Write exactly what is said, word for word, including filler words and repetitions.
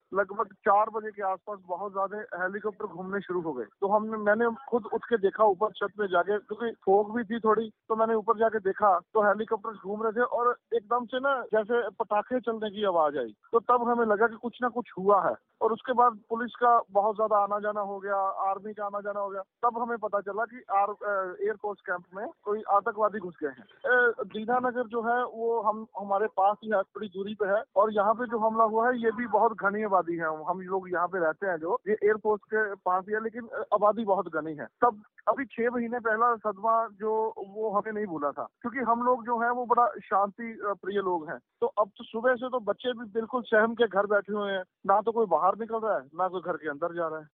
लगभग चार बजे के आसपास बहुत ज्यादा हेलीकॉप्टर घूमने शुरू हो गए। तो हमने मैंने खुद उठ के देखा ऊपर छत पे जाके, क्योंकि फॉग भी थी थोड़ी, तो मैंने ऊपर जाके देखा तो हेलीकॉप्टर घूम रहे थे और एकदम से ना जैसे पटाखे चलने की आवाज आई। तो तब हमें लगा कि कुछ ना कुछ हुआ है। और उसके बाद पुलिस का बहुत ज्यादा आना जाना हो गया, आर्मी का आना जाना हो गया। तब हमें पता चला कि आर एयरफोर्स कैंप में कोई आतंकवादी घुस गए हैं। दीनानगर जो है वो हम हमारे पास ही है, थोड़ी दूरी पे है। और यहाँ पे जो हमला हुआ है ये भी बहुत घनी आबादी है। हम लोग यहाँ पे रहते हैं जो, ये एयरफोर्स के पास ही है, लेकिन आबादी बहुत घनी है। तब अभी छह महीने पहला सदमा जो वो हमें नहीं भूला था, क्योंकि हम लोग जो है वो बड़ा शांति प्रिय लोग हैं। तो अब तो सुबह से तो बच्चे भी बिल्कुल सहम के घर बैठे हुए हैं, ना तो कोई बाहर निकल रहा है, ना कोई घर के अंदर जा रहा है।